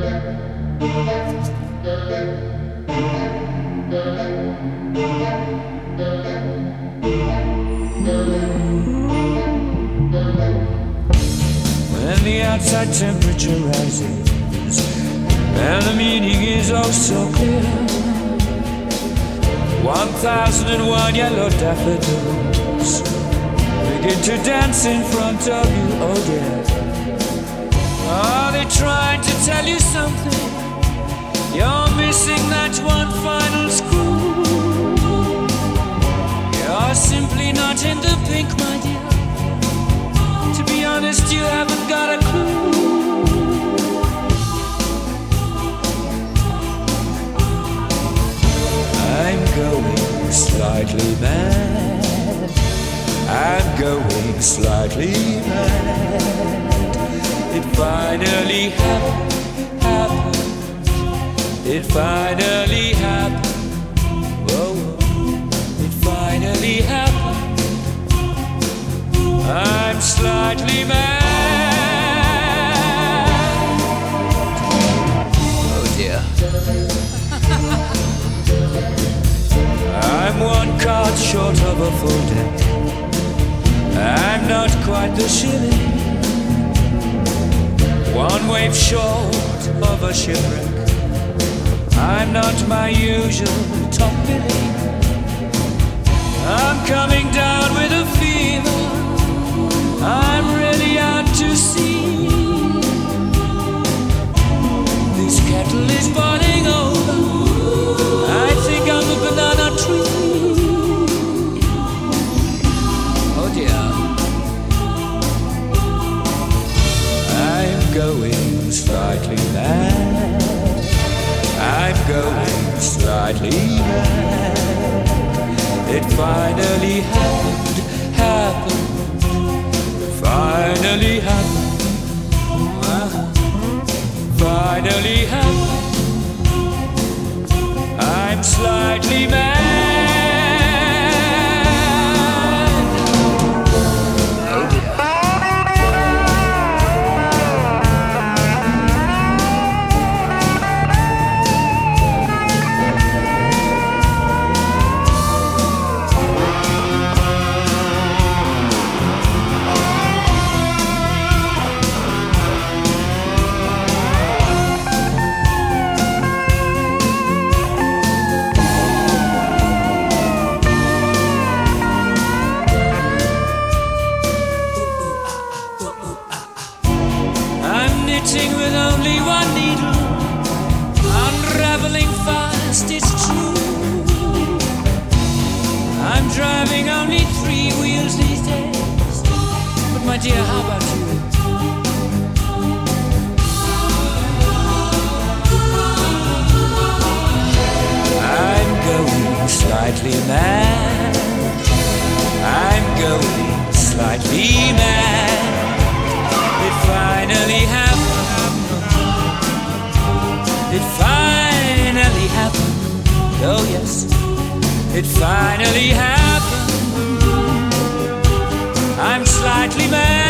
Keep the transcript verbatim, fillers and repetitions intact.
When the outside temperature rises and the meaning is oh so clear, one thousand and one yellow daffodils begin to dance in front of you, oh dear. Are they trying to tell you something? You're missing that one final screw. You're simply not in the pink, my dear. To be honest, you haven't got a clue. I'm going slightly mad. I'm going slightly mad. It finally happened, happened. It finally happened. Whoa, it finally happened. I'm slightly mad. Oh dear. I'm one card short of a full deck. I'm not quite the shilling. One wave short of a shipwreck. I'm not my usual top billing. I'm coming down with a fever. I'm really out to sea. This kettle is boiling over. I think I'm a banana tree. Oh dear. I'm going slightly mad. I'm going slightly mad. It finally happened, happened. Finally happened. Finally happened. I'm slightly mad. Oh dear. With only one needle, unraveling fast, it's true. I'm driving only three wheels these days, but my dear, how about you? I'm going slightly mad. I'm going slightly mad. It finally happened. It finally happened. Oh yes, it finally happened. I'm slightly mad.